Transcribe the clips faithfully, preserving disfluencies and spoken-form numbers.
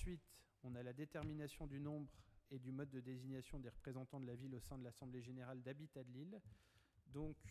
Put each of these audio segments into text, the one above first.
Ensuite, on a la détermination du nombre et du mode de désignation des représentants de la ville au sein de l'Assemblée générale d'Habitat de Lille. Donc,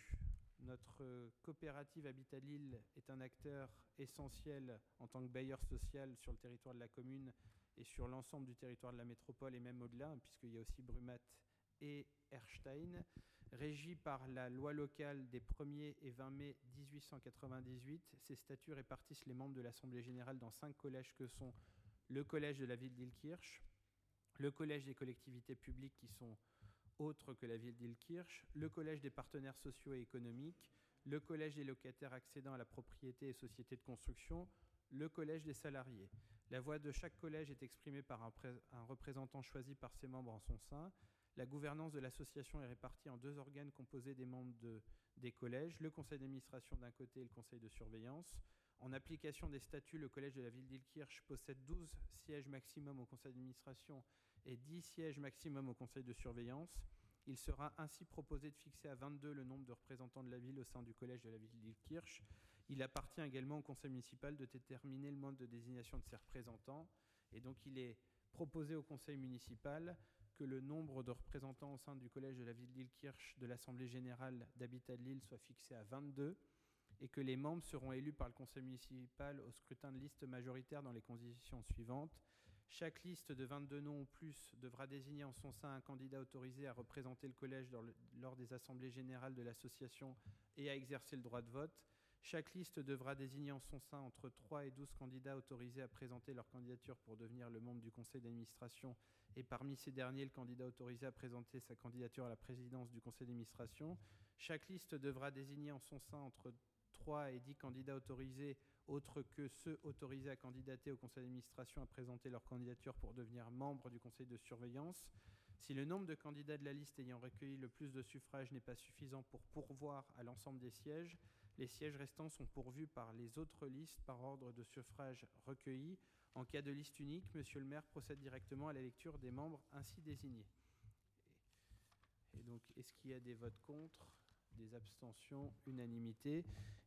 notre coopérative Habitat de Lille est un acteur essentiel en tant que bailleur social sur le territoire de la commune et sur l'ensemble du territoire de la métropole et même au-delà, puisqu'il y a aussi Brumat et Erstein, régi par la loi locale des premier et vingt mai mille huit cent quatre-vingt-dix-huit. Ces statuts répartissent les membres de l'Assemblée générale dans cinq collèges que sont le collège de la ville d'Illkirch, le collège des collectivités publiques qui sont autres que la ville d'Illkirch, le collège des partenaires sociaux et économiques, le collège des locataires accédant à la propriété et sociétés de construction, le collège des salariés. La voix de chaque collège est exprimée par un, un représentant choisi par ses membres en son sein. La gouvernance de l'association est répartie en deux organes composés des membres de, des collèges, le conseil d'administration d'un côté et le conseil de surveillance. En application des statuts, le collège de la ville d'Illkirch possède douze sièges maximum au conseil d'administration et dix sièges maximum au conseil de surveillance. Il sera ainsi proposé de fixer à vingt-deux le nombre de représentants de la ville au sein du collège de la ville d'Illkirch. Il appartient également au conseil municipal de déterminer le mode de désignation de ses représentants. Et donc il est proposé au conseil municipal que le nombre de représentants au sein du collège de la ville d'Illkirch de l'Assemblée générale d'Habitat de Lille soit fixé à vingt-deux et que les membres seront élus par le conseil municipal au scrutin de liste majoritaire dans les conditions suivantes. Chaque liste de vingt-deux noms ou plus devra désigner en son sein un candidat autorisé à représenter le collège lors des assemblées générales de l'association et à exercer le droit de vote. Chaque liste devra désigner en son sein entre trois et douze candidats autorisés à présenter leur candidature pour devenir le membre du conseil d'administration et parmi ces derniers, le candidat autorisé à présenter sa candidature à la présidence du conseil d'administration. Chaque liste devra désigner en son sein entre trois et dix candidats autorisés, autres que ceux autorisés à candidater au conseil d'administration à présenter leur candidature pour devenir membre du conseil de surveillance. Si le nombre de candidats de la liste ayant recueilli le plus de suffrages n'est pas suffisant pour pourvoir à l'ensemble des sièges, les sièges restants sont pourvus par les autres listes par ordre de suffrage recueillis. En cas de liste unique, Monsieur le maire procède directement à la lecture des membres ainsi désignés. Et donc, est-ce qu'il y a des votes contre ? Des abstentions, unanimité.